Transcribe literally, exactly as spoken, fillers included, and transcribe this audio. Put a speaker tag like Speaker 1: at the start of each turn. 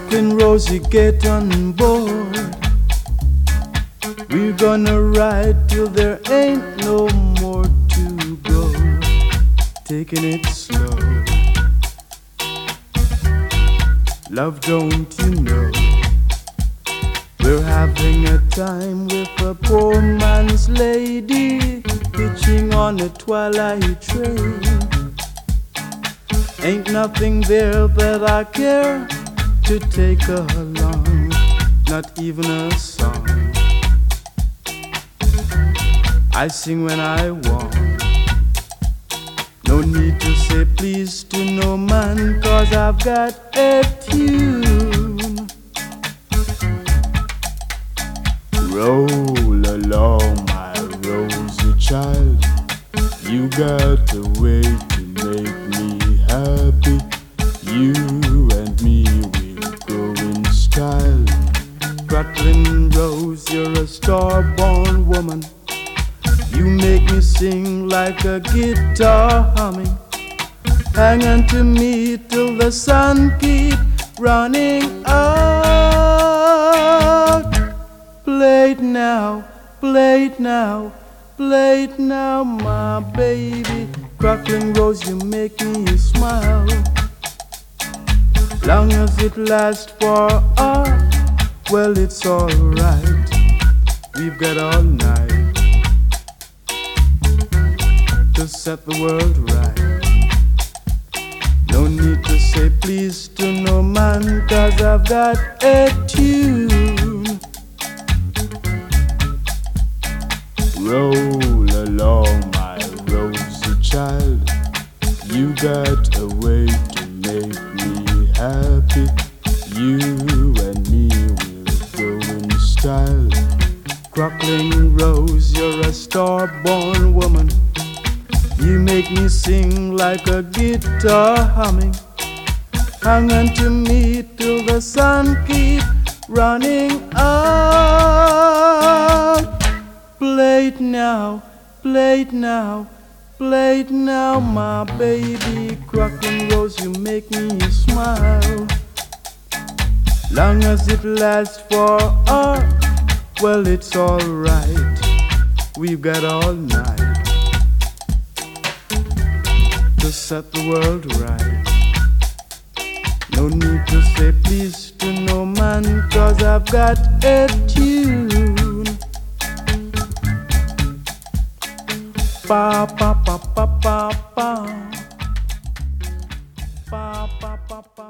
Speaker 1: Crocklin' Rosie, get on board. We're gonna ride till there ain't no more to go. Taking it slow. Love, don't you know? We're having a time with a poor man's lady, hitching on a twilight train. Ain't nothing there that I care to take along, not even a song. I sing when I want. No need to say please to no man, 'cause I've got a tune. Roll along, my rosy child. You got a way to make me happy. You and me will go in style. Crocklin' Rose, you're a star-born woman. You make me sing like a guitar humming. Hang on to me till the sun keep running out. Play it now, play it now, play it now, my baby. Crocklin' Rose, you make me smile. Long as it lasts for us, well, it's alright. We've got all night to set the world right. No need to say please to no man, 'cause I've got a tune. Roll along, my rosy child. You got a way to make me happy. You and me will go in style. Crocklin' Rose, you're a star-born woman. You make me sing like a guitar humming. Hang on to me till the sun keep running out. Play it now, play it now, play it now, my baby. Crocklin' Rose, you make me smile. Long as it lasts for us, well, it's alright. We've got all night to set the world right. No need to say please to no man, 'cause I've got a tune. Pa pa pa pa pa pa pa pa pa pa.